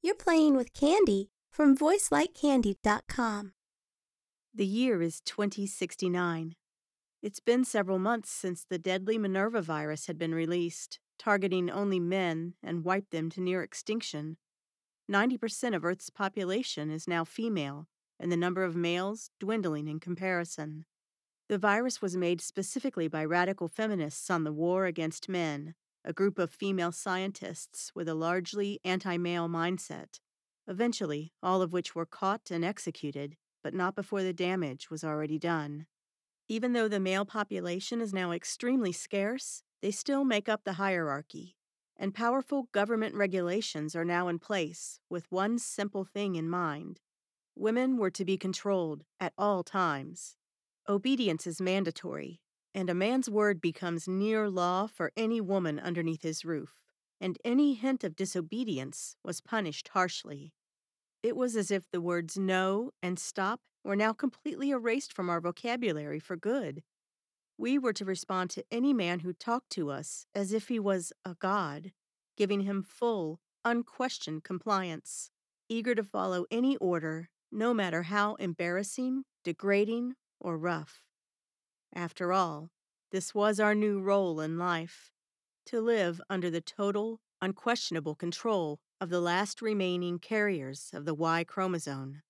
You're playing with Candy from VoiceLikeCandy.com. The year is 2069. It's been several months since the deadly Minerva virus had been released, targeting only men and wiped them to near extinction. 90% of Earth's population is now female, and the number of males dwindling in comparison. The virus was made specifically by radical feminists on the War Against Men, a group of female scientists with a largely anti-male mindset, eventually all of which were caught and executed, but not before the damage was already done. Even though the male population is now extremely scarce, they still make up the hierarchy, and powerful government regulations are now in place with one simple thing in mind. Women were to be controlled at all times. Obedience is mandatory, and a man's word becomes near law for any woman underneath his roof, and any hint of disobedience was punished harshly. It was as if the words no and stop were now completely erased from our vocabulary for good. We were to respond to any man who talked to us as if he was a god, giving him full, unquestioned compliance, eager to follow any order, no matter how embarrassing, degrading, or rough. After all, this was our new role in life, to live under the total, unquestionable control of the last remaining carriers of the Y chromosome.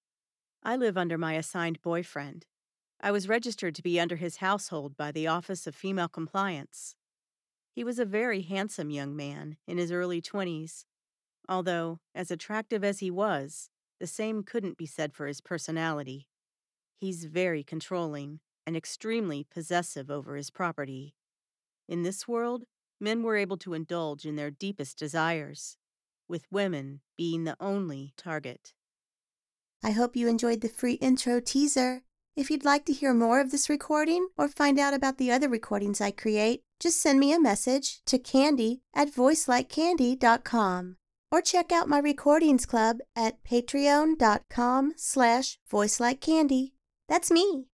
I live under my assigned boyfriend. I was registered to be under his household by the Office of Female Compliance. He was a very handsome young man in his early 20s, although, as attractive as he was, the same couldn't be said for his personality. He's very controlling and extremely possessive over his property. In this world, men were able to indulge in their deepest desires, with women being the only target. I hope you enjoyed the free intro teaser. If you'd like to hear more of this recording or find out about the other recordings I create, just send me a message to candy@voicelikecandy.com or check out my recordings club at patreon.com/voicelikecandy. That's me.